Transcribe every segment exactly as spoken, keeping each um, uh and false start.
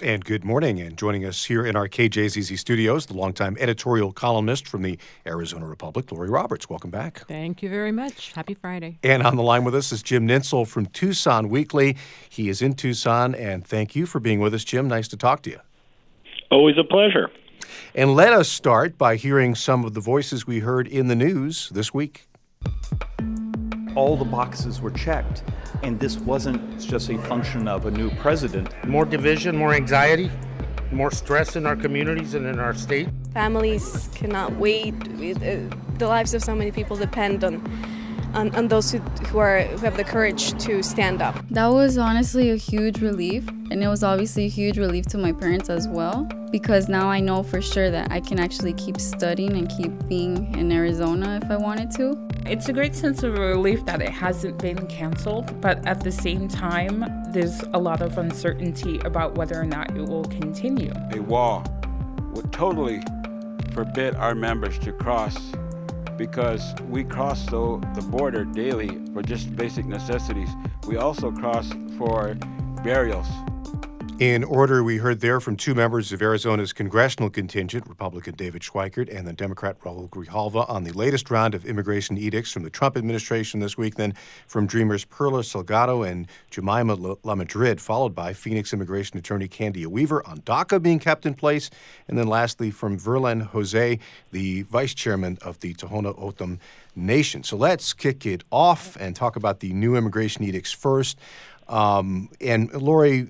And good morning. And joining us here in our K J Z Z studios, the longtime editorial columnist from the Arizona Republic, Lori Roberts. Welcome back. Thank you very much. Happy Friday. And on the line with us is Jim Nintzel from Tucson Weekly. He is in Tucson, and thank you for being with us, Jim. Nice to talk to you. Always a pleasure. And let us start by hearing some of the voices we heard in the news this week. All the boxes were checked, and this wasn't just a function of a new president. More division, more anxiety, more stress in our communities and in our state. Families cannot wait. The lives of so many people depend on on, on those who, who are who have the courage to stand up. That was honestly a huge relief, and it was obviously a huge relief to my parents as well, because now I know for sure that I can actually keep studying and keep being in Arizona if I wanted to. It's a great sense of relief that it hasn't been canceled, but at the same time, there's a lot of uncertainty about whether or not it will continue. A wall would totally forbid our members to cross, because we cross the, the border daily for just basic necessities. We also cross for burials. In order, we heard there from two members of Arizona's congressional contingent, Republican David Schweikert and the Democrat Raul Grijalva, on the latest round of immigration edicts from the Trump administration this week, then from Dreamers Perla Salgado and Jemima La Madrid, followed by Phoenix immigration attorney Candia Weaver on DACA being kept in place, and then lastly from Verlan Jose, the vice chairman of the Tohono O'odham Nation. So let's kick it off and talk about the new immigration edicts first. Um, and Lori,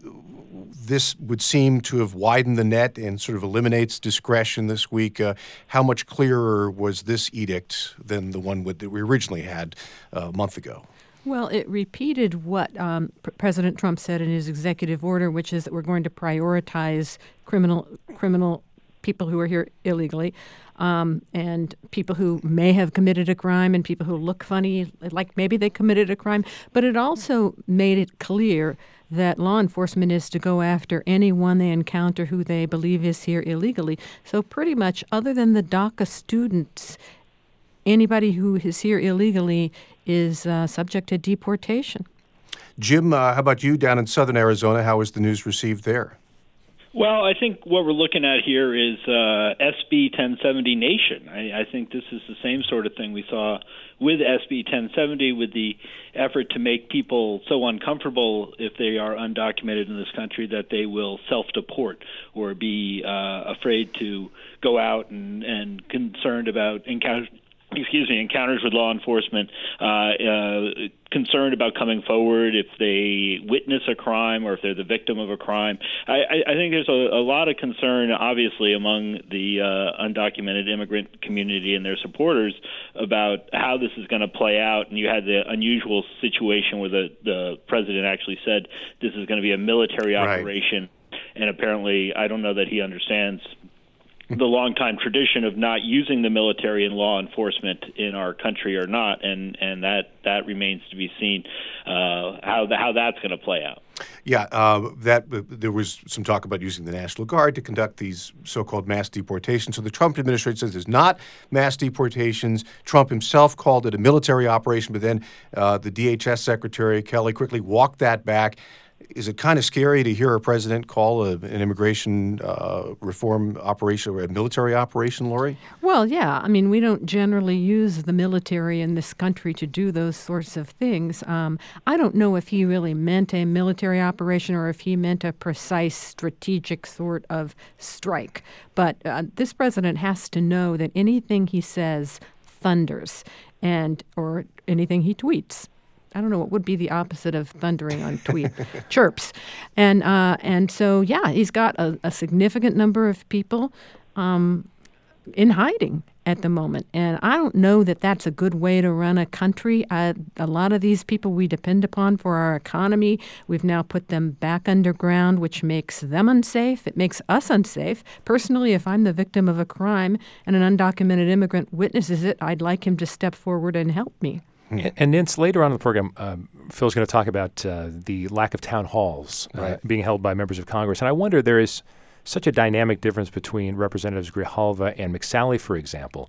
this would seem to have widened the net and sort of eliminates discretion this week. Uh, how much clearer was this edict than the one with, that we originally had uh, a month ago? Well, it repeated what um, P- President Trump said in his executive order, which is that we're going to prioritize criminal criminal people who are here illegally, um, and people who may have committed a crime and people who look funny, like maybe they committed a crime. But it also made it clear that law enforcement is to go after anyone they encounter who they believe is here illegally. So pretty much, other than the DACA students, anybody who is here illegally is uh, subject to deportation. Jim, uh, how about you down in southern Arizona? How was the news received there? Well, I think what we're looking at here is uh, S B ten seventy Nation. I, I think this is the same sort of thing we saw with S B ten seventy, with the effort to make people so uncomfortable if they are undocumented in this country that they will self-deport or be uh, afraid to go out and, and concerned about encounters. Excuse me, encounters with law enforcement, uh, uh, concerned about coming forward if they witness a crime or if they're the victim of a crime. I, I, I think there's a, a lot of concern, obviously, among the uh, undocumented immigrant community and their supporters about how this is going to play out. And you had the unusual situation where the, the president actually said this is going to be a military operation. Right. And apparently, I don't know that he understands the long-time tradition of not using the military and law enforcement in our country or not, and, and that, that remains to be seen uh, how the, how that's going to play out. Yeah, uh, that uh, there was some talk about using the National Guard to conduct these so-called mass deportations. So the Trump administration says there's not mass deportations. Trump himself called it a military operation, but then uh, the D H S Secretary Kelly quickly walked that back. Is it kind of scary to hear a president call a, an immigration uh, reform operation or a military operation, Lori? Well, yeah. I mean, we don't generally use the military in this country to do those sorts of things. Um, I don't know if he really meant a military operation or if he meant a precise strategic sort of strike. But uh, this president has to know that anything he says thunders, and or anything he tweets. I don't know what would be the opposite of thundering on tweet, chirps. And uh, and so, yeah, he's got a, a significant number of people um, in hiding at the moment. And I don't know that that's a good way to run a country. Uh, a lot of these people we depend upon for our economy, we've now put them back underground, which makes them unsafe. It makes us unsafe. Personally, if I'm the victim of a crime and an undocumented immigrant witnesses it, I'd like him to step forward and help me. And, and Nintz, later on in the program, um, Phil's going to talk about uh, the lack of town halls uh, right. being held by members of Congress. And I wonder, there is such a dynamic difference between Representatives Grijalva and McSally, for example.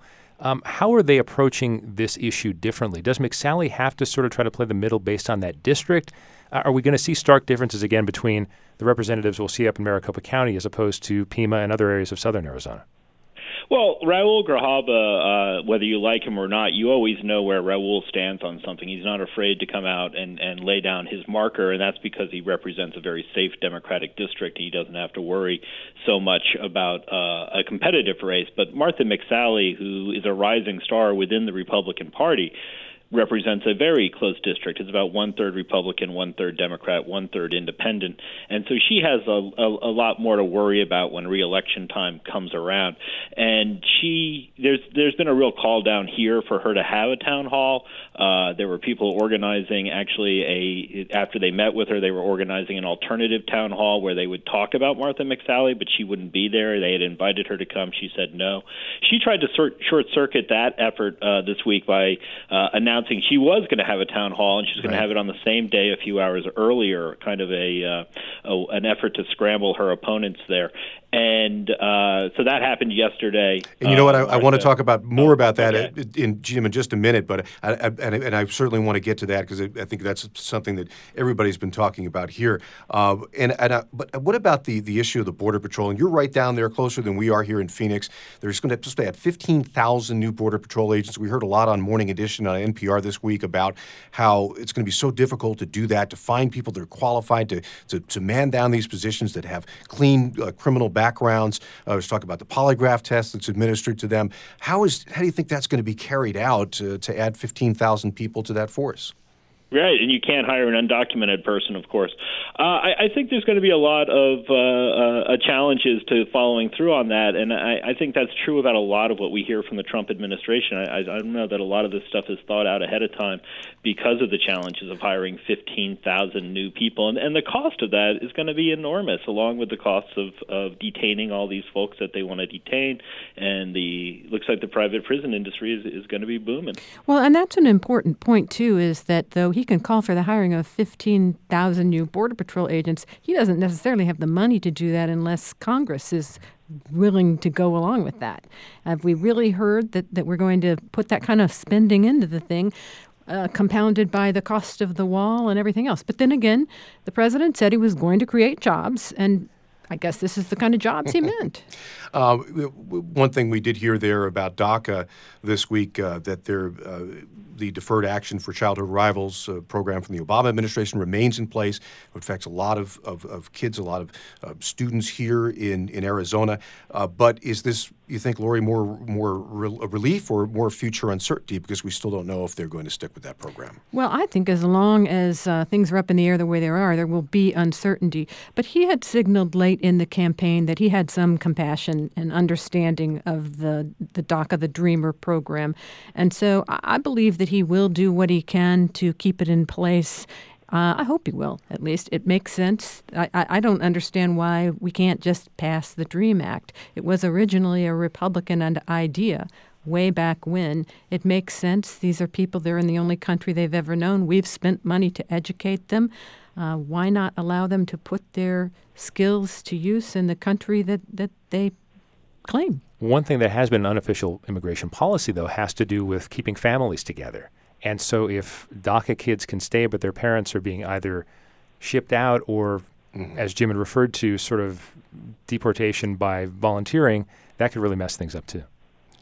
Um, how are they approaching this issue differently? Does McSally have to sort of try to play the middle based on that district? Uh, are we going to see stark differences again between the representatives we'll see up in Maricopa County as opposed to Pima and other areas of southern Arizona? Well, Raul Grijalva, uh, whether you like him or not, you always know where Raul stands on something. He's not afraid to come out and, and lay down his marker, and that's because he represents a very safe Democratic district. He doesn't have to worry so much about uh, a competitive race. But Martha McSally, who is a rising star within the Republican Party, represents a very close district. It's about one-third Republican, one-third Democrat, one-third independent. And so she has a, a, a lot more to worry about when re-election time comes around. And she there's there's been a real call down here for her to have a town hall. Uh, there were people organizing, actually, a after they met with her, they were organizing an alternative town hall where they would talk about Martha McSally, but she wouldn't be there. They had invited her to come. She said no. She tried to sort, short-circuit that effort uh, this week by uh, announcing she was going to have a town hall, and she's going right. to have it on the same day a few hours earlier, kind of a, uh, a an effort to scramble her opponents there. And uh, so that happened yesterday. And you know what? I, I want to uh, talk about more about that okay. in, in Jim in just a minute, but I, I, and, and I certainly want to get to that because I, I think that's something that everybody's been talking about here. Uh, and and uh, but what about the, the issue of the Border Patrol? And you're right down there, closer than we are here in Phoenix. There's going to just add fifteen thousand new Border Patrol agents. We heard a lot on Morning Edition on N P R this week about how it's going to be so difficult to do that, to find people that are qualified to to, to man down these positions that have clean uh, criminal backgrounds. Uh, I was talking about the polygraph test that's administered to them. How is how do you think that's going to be carried out uh, to add fifteen thousand people to that force? Right, and you can't hire an undocumented person, of course. Uh, I, I think there's going to be a lot of uh, uh, challenges to following through on that, and I, I think that's true about a lot of what we hear from the Trump administration. I, I don't know that a lot of this stuff is thought out ahead of time because of the challenges of hiring fifteen thousand new people, and, and the cost of that is going to be enormous, along with the costs of, of detaining all these folks that they want to detain, and the looks like the private prison industry is, is going to be booming. Well, and that's an important point, too, is that though he He can call for the hiring of fifteen thousand new Border Patrol agents, he doesn't necessarily have the money to do that unless Congress is willing to go along with that. Have we really heard that, that we're going to put that kind of spending into the thing, uh, compounded by the cost of the wall and everything else? But then again, the president said he was going to create jobs, and I guess this is the kind of jobs he meant. Uh, one thing we did hear there about DACA this week, uh, that there, uh, the Deferred Action for Childhood Arrivals uh, program from the Obama administration remains in place. It affects a lot of, of, of kids, a lot of uh, students here in, in Arizona. Uh, but is this, you think, Lori, more more re- relief or more future uncertainty because we still don't know if they're going to stick with that program? Well, I think as long as uh, things are up in the air the way they are, there will be uncertainty. But he had signaled late in the campaign that he had some compassion and understanding of the, the DACA, the Dreamer program. And so I, I believe that he will do what he can to keep it in place. Uh, I hope he will, at least. It makes sense. I, I, I don't understand why we can't just pass the DREAM Act. It was originally a Republican idea way back when. It makes sense. These are people, they're in the only country they've ever known. We've spent money to educate them. Uh, why not allow them to put their skills to use in the country that, that they claim? One thing that has been unofficial immigration policy, though, has to do with keeping families together. And so if DACA kids can stay, but their parents are being either shipped out or, mm-hmm. as Jim had referred to, sort of deportation by volunteering, that could really mess things up, too.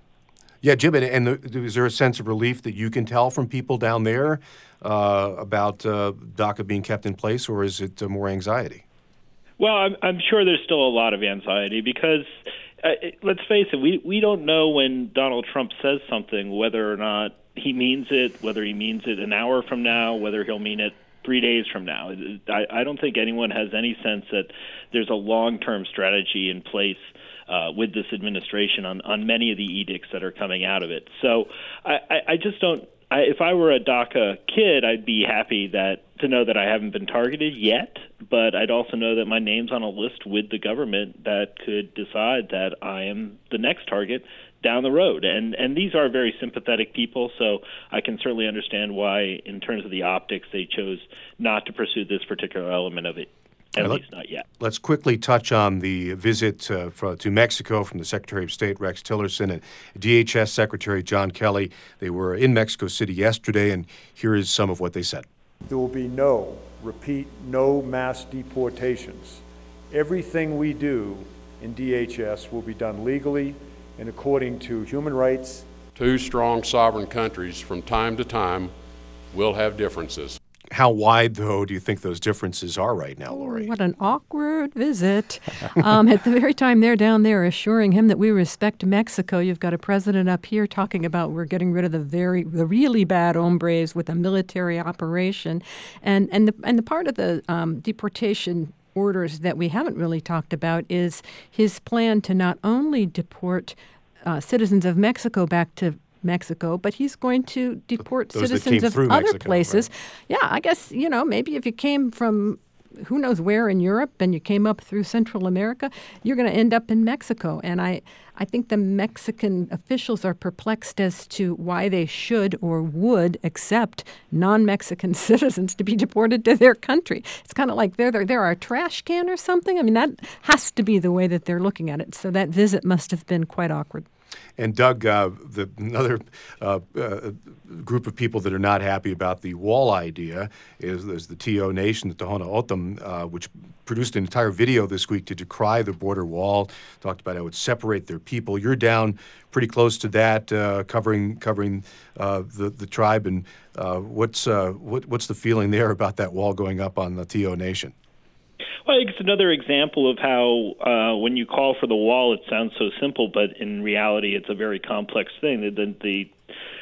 Yeah, Jim, and, and the, is there a sense of relief that you can tell from people down there uh, about uh, DACA being kept in place, or is it uh, more anxiety? Well, I'm, I'm sure there's still a lot of anxiety because, uh, let's face it, we, we don't know when Donald Trump says something, whether or not he means it, whether he means it an hour from now, whether he'll mean it three days from now. I, I don't think anyone has any sense that there's a long-term strategy in place uh, with this administration on, on many of the edicts that are coming out of it. So I, I, I just don't I, if I were a DACA kid, I'd be happy that to know that I haven't been targeted yet, but I'd also know that my name's on a list with the government that could decide that I am the next target down the road. And and these are very sympathetic people, so I can certainly understand why, in terms of the optics, they chose not to pursue this particular element of it. at Now, least not yet. Let's quickly touch on the visit uh, for, to Mexico from the Secretary of State, Rex Tillerson, and D H S Secretary John Kelly. They were in Mexico City yesterday, and here is some of what they said. There will be no, repeat, no mass deportations. Everything we do in D H S will be done legally and according to human rights. Two strong sovereign countries from time to time will have differences. How wide, though, do you think those differences are right now, Lori? What an awkward visit. um, at the very time they're down there assuring him that we respect Mexico, you've got a president up here talking about we're getting rid of the very, the really bad hombres with a military operation. And and the, and the part of the um, deportation orders that we haven't really talked about is his plan to not only deport uh, citizens of Mexico back to Mexico, but he's going to deport Those citizens of other Mexico, places. Right? Yeah, I guess, you know, maybe if you came from who knows where in Europe and you came up through Central America, you're going to end up in Mexico. And I, I think the Mexican officials are perplexed as to why they should or would accept non-Mexican citizens to be deported to their country. It's kind of like they're, they're, they're our trash can or something. I mean, that has to be the way that they're looking at it. So that visit must have been quite awkward. And Doug, uh, the, another uh, uh, group of people that are not happy about the wall idea is, is the T O Nation, the Tohono O'odham, uh, which produced an entire video this week to decry the border wall, talked about how it would separate their people. You're down pretty close to that, uh, covering covering uh, the, the tribe. And uh, what's, uh, what, what's the feeling there about that wall going up on the T O Nation? Well, I think it's another example of how uh, when you call for the wall, it sounds so simple, but in reality, it's a very complex thing. The, the, the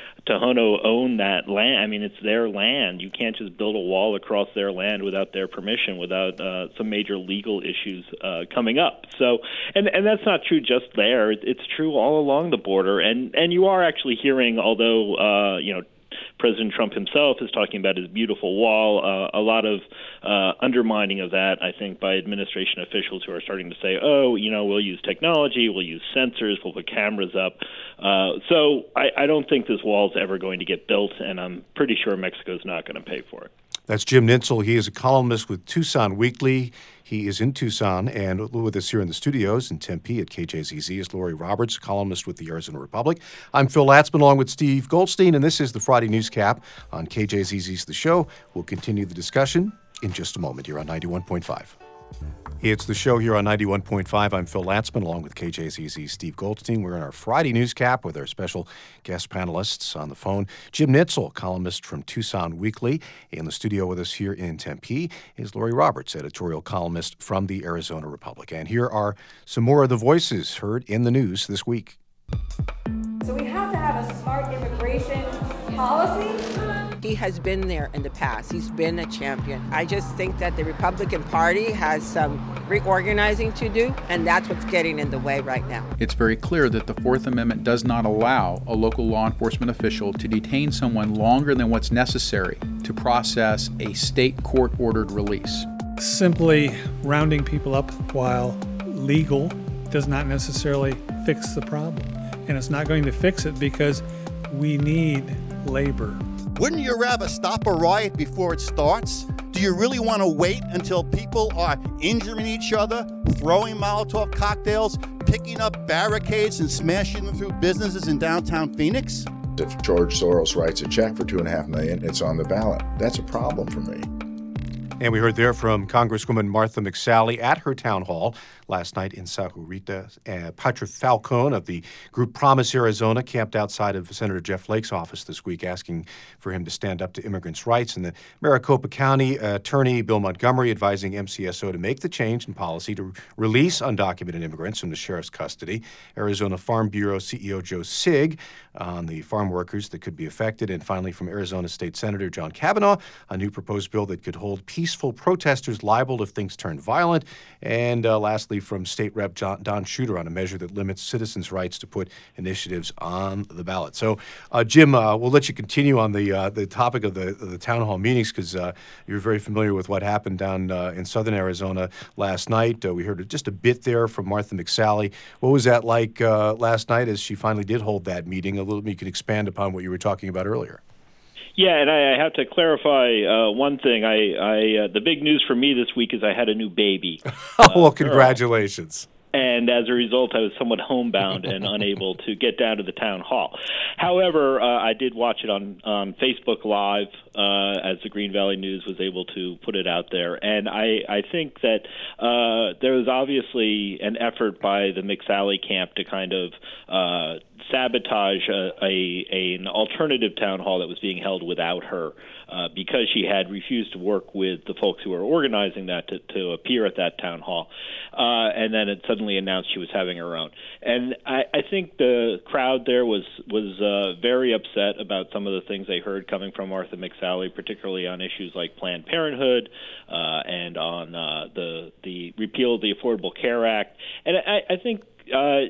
Tohono own that land. I mean, it's their land. You can't just build a wall across their land without their permission, without uh, some major legal issues uh, coming up. So, and and that's not true just there. It's true all along the border. And and you are actually hearing, although uh, you know, President Trump himself is talking about his beautiful wall. Uh, a lot of uh, undermining of that, I think, by administration officials who are starting to say, oh, you know, we'll use technology, we'll use sensors, we'll put cameras up. Uh, so I, I don't think this wall is ever going to get built, and I'm pretty sure Mexico's not going to pay for it. That's Jim Nintzel. He is a columnist with Tucson Weekly. He is in Tucson, and with us here in the studios in Tempe at K J Z Z is Lori Roberts, columnist with the Arizona Republic. I'm Phil Latzman, along with Steve Goldstein, and this is the Friday Newscap on K J Z Z's The Show. We'll continue the discussion in just a moment here on ninety-one point five. It's The Show here on ninety-one point five. I'm Phil Latzman, along with K J Z Z's Steve Goldstein. We're in our Friday Newscap with our special guest panelists on the phone. Jim Nintzel, columnist from Tucson Weekly. In the studio with us here in Tempe is Lori Roberts, editorial columnist from the Arizona Republic. And here are some more of the voices heard in the news this week. So we have to have a smart immigration policy. He has been there in the past. He's been a champion. I just think that the Republican Party has some reorganizing to do, and that's what's getting in the way right now. It's very clear that the Fourth Amendment does not allow a local law enforcement official to detain someone longer than what's necessary to process a state court-ordered release. Simply rounding people up while legal does not necessarily fix the problem. And it's not going to fix it because we need labor. Wouldn't you rather stop a riot before it starts? Do you really want to wait until people are injuring each other, throwing Molotov cocktails, picking up barricades and smashing them through businesses in downtown Phoenix? If George Soros writes a check for two and a half million, it's on the ballot. That's a problem for me. And we heard there from Congresswoman Martha McSally at her town hall last night in Sahuarita. Uh, Patrick Falcone of the group Promise Arizona camped outside of Senator Jeff Flake's office this week asking for him to stand up to immigrants' rights. And the Maricopa County uh, Attorney Bill Montgomery advising M C S O to make the change in policy to release undocumented immigrants from the sheriff's custody. Arizona Farm Bureau C E O Joe Sigg on the farm workers that could be affected. And finally, from Arizona State Senator John Kavanaugh, a new proposed bill that could hold peaceful protesters liable if things turn violent. And uh, lastly, from State Rep John, Don Shooter on a measure that limits citizens' rights to put initiatives on the ballot. So, uh, Jim, uh, we'll let you continue on the uh, the topic of the of the town hall meetings because uh, you're very familiar with what happened down uh, in southern Arizona last night. Uh, we heard just a bit there from Martha McSally. What was that like uh, last night as she finally did hold that meeting? A little, you could expand upon what you were talking about earlier. Yeah, and I, I have to clarify uh, one thing. I, I uh, the big news for me this week is I had a new baby. Oh, well, congratulations. And as a result, I was somewhat homebound and unable to get down to the town hall. However, uh, I did watch it on, on Facebook Live uh, as the Green Valley News was able to put it out there. And I, I think that uh, there was obviously an effort by the McSally camp to kind of uh, sabotage a, a, a, an alternative town hall that was being held without her. Uh, because she had refused to work with the folks who were organizing that to, to appear at that town hall. Uh, and then it suddenly announced she was having her own. And I, I think the crowd there was, was uh, very upset about some of the things they heard coming from Martha McSally, particularly on issues like Planned Parenthood uh, and on uh, the, the repeal of the Affordable Care Act. And I, I think uh,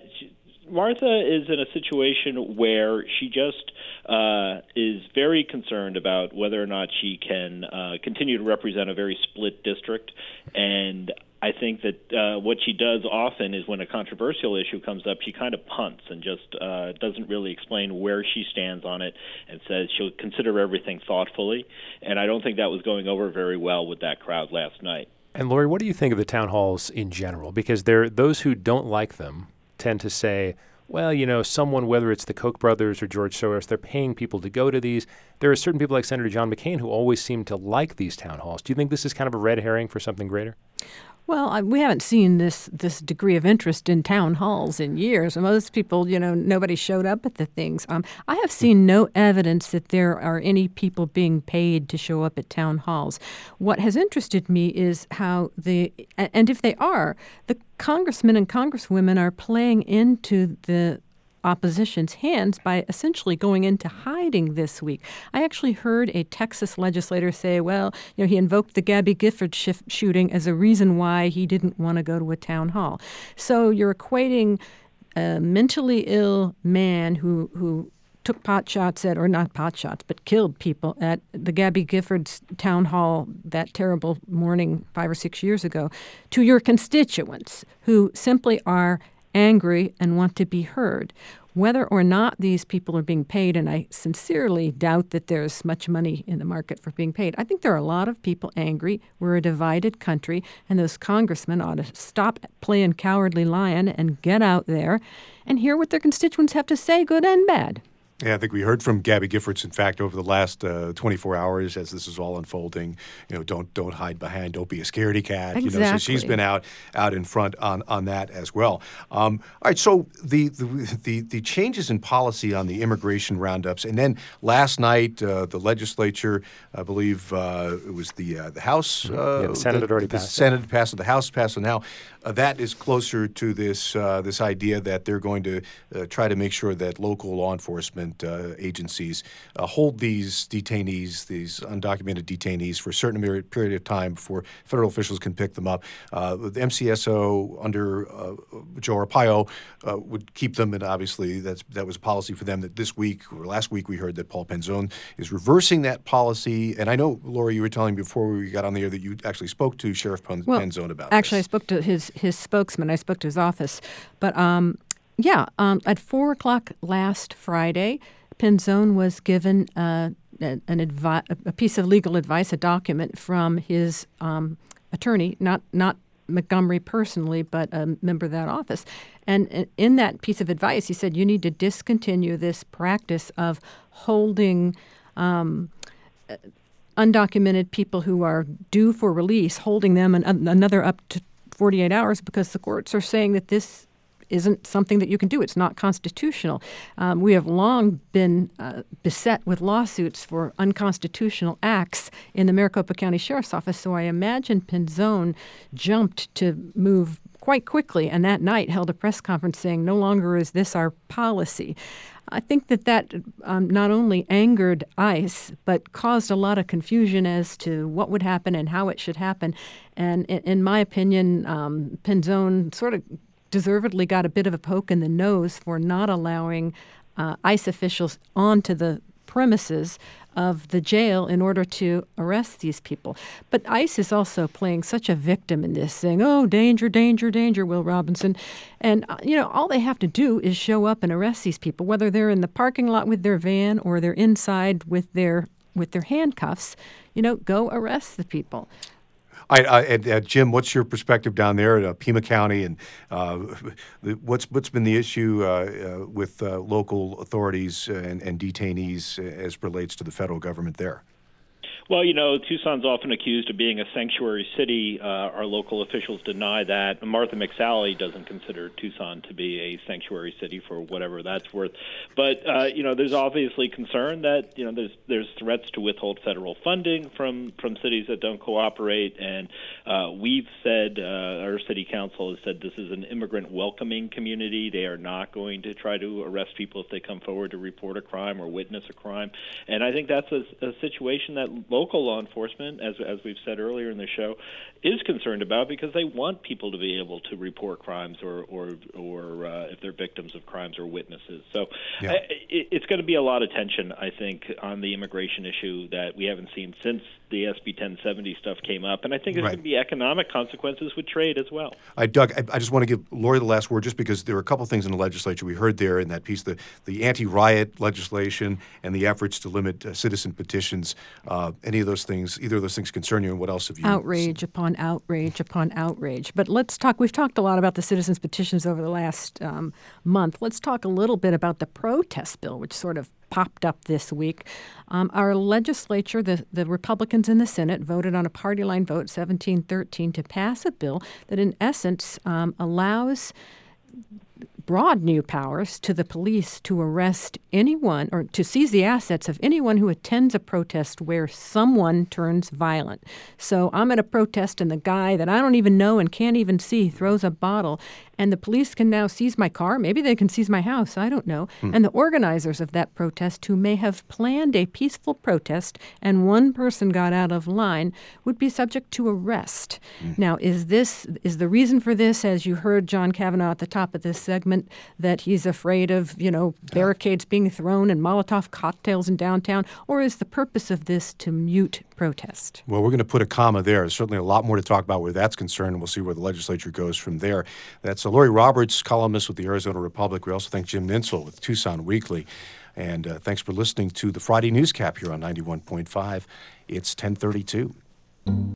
Martha is in a situation where she just uh, is very concerned about whether or not she can uh, continue to represent a very split district. And I think that uh, what she does often is when a controversial issue comes up, she kind of punts and just uh, doesn't really explain where she stands on it and says she'll consider everything thoughtfully. And I don't think that was going over very well with that crowd last night. And Lori, what do you think of the town halls in general? Because there, those who don't like them tend to say, well, you know, someone, whether it's the Koch brothers or George Soros, they're paying people to go to these. There are certain people like Senator John McCain who always seem to like these town halls. Do you think this is kind of a red herring for something greater? Well, I, we haven't seen this this degree of interest in town halls in years. Most people, you know, nobody showed up at the things. Um, I have seen no evidence that there are any people being paid to show up at town halls. What has interested me is how the, and if they are, the congressmen and congresswomen are playing into the opposition's hands by essentially going into hiding this week. I actually heard a Texas legislator say, well, you know, he invoked the Gabby Gifford sh- shooting as a reason why he didn't want to go to a town hall. So you're equating a mentally ill man who who took pot shots at, or not pot shots, but killed people at the Gabby Gifford's town hall that terrible morning five or six years ago, to your constituents who simply are angry and want to be heard. Whether or not these people are being paid, and I sincerely doubt that there's much money in the market for being paid, I think there are a lot of people angry. We're a divided country, and those congressmen ought to stop playing cowardly lion and get out there and hear what their constituents have to say, good and bad. Yeah, I think we heard from Gabby Giffords, in fact, over the last uh, twenty-four hours as this is all unfolding. You know, don't don't hide behind, don't be a scaredy cat. Exactly. You know, so she's been out out in front on, on that as well. Um, all right, so the, the the the changes in policy on the immigration roundups, and then last night uh, the legislature, I believe uh, it was the uh, the House. Uh, yeah, the Senate had already the, passed. The Senate passed it. The House passed it now. Uh, that is closer to this uh, this idea that they're going to uh, try to make sure that local law enforcement Uh, agencies uh, hold these detainees, these undocumented detainees, for a certain period of time before federal officials can pick them up. Uh, the M C S O under uh, Joe Arpaio uh, would keep them, and obviously that's, that was a policy for them. That this week or last week we heard that Paul Penzone is reversing that policy. And I know, Laura, you were telling me before we got on the air that you actually spoke to Sheriff Pen- well, Penzone about actually, this. I spoke to his his spokesman. I spoke to his office, but um, yeah, um, at four o'clock last Friday, Penzone was given uh, an advi- a piece of legal advice, a document from his um, attorney, not not Montgomery personally, but a member of that office. And in that piece of advice, he said, you need to discontinue this practice of holding um, undocumented people who are due for release, holding them an, another up to forty-eight hours, because the courts are saying that this isn't something that you can do. It's not constitutional. Um, we have long been uh, beset with lawsuits for unconstitutional acts in the Maricopa County Sheriff's Office, so I imagine Penzone jumped to move quite quickly, and that night held a press conference saying, no longer is this our policy. I think that that um, not only angered ICE, but caused a lot of confusion as to what would happen and how it should happen. And in, in my opinion, um, Penzone sort of deservedly got a bit of a poke in the nose for not allowing uh, ICE officials onto the premises of the jail in order to arrest these people. But ICE is also playing such a victim in this, saying, oh, danger, danger, danger, Will Robinson. And, uh, you know, all they have to do is show up and arrest these people, whether they're in the parking lot with their van or they're inside with their with their handcuffs, you know, go arrest the people. I, I, and, uh, Jim, what's your perspective down there at uh, Pima County, and uh, the, what's what's been the issue uh, uh, with uh, local authorities and, and detainees as relates to the federal government there? Well, you know, Tucson's often accused of being a sanctuary city. Uh, our local officials deny that. Martha McSally doesn't consider Tucson to be a sanctuary city for whatever that's worth. But, uh, you know, there's obviously concern that, you know, there's there's threats to withhold federal funding from, from cities that don't cooperate. And uh, we've said, uh, our city council has said this is an immigrant welcoming community. They are not going to try to arrest people if they come forward to report a crime or witness a crime. And I think that's a, a situation that local law enforcement, as as we've said earlier in the show, is concerned about because they want people to be able to report crimes or or or uh, if they're victims of crimes or witnesses. So yeah. I, it, it's going to be a lot of tension, I think, on the immigration issue that we haven't seen since the S B ten seventy stuff came up, and I think there's Right. going to be economic consequences with trade as well. I, Doug, I, I just want to give Lori the last word, just because there are a couple things in the legislature we heard there in that piece, the, the anti-riot legislation and the efforts to limit uh, citizen petitions. Uh, any of those things, either of those things concern you, and what else have you? Outrage upon outrage upon outrage. But let's talk, we've talked a lot about the citizens' petitions over the last um, month. Let's talk a little bit about the protest bill, which sort of popped up this week. Um, our legislature, the, the Republicans in the Senate, voted on a party line vote, seventeen thirteen, to pass a bill that in essence um, allows broad new powers to the police to arrest anyone or to seize the assets of anyone who attends a protest where someone turns violent. So I'm at a protest and the guy that I don't even know and can't even see throws a bottle, and the police can now seize my car. Maybe they can seize my house. I don't know. Hmm. And the organizers of that protest, who may have planned a peaceful protest and one person got out of line, would be subject to arrest. Hmm. Now, is this is the reason for this, as you heard John Kavanaugh at the top of this segment, that he's afraid of, you know, barricades being thrown and Molotov cocktails in downtown, or is the purpose of this to mute protest? Well, we're going to put a comma there. There's certainly a lot more to talk about where that's concerned, and we'll see where the legislature goes from there. That's uh, Lori Roberts, columnist with the Arizona Republic. We also thank Jim Nintzel with Tucson Weekly. And uh, thanks for listening to the Friday Newscap here on ninety-one point five. It's ten thirty-two.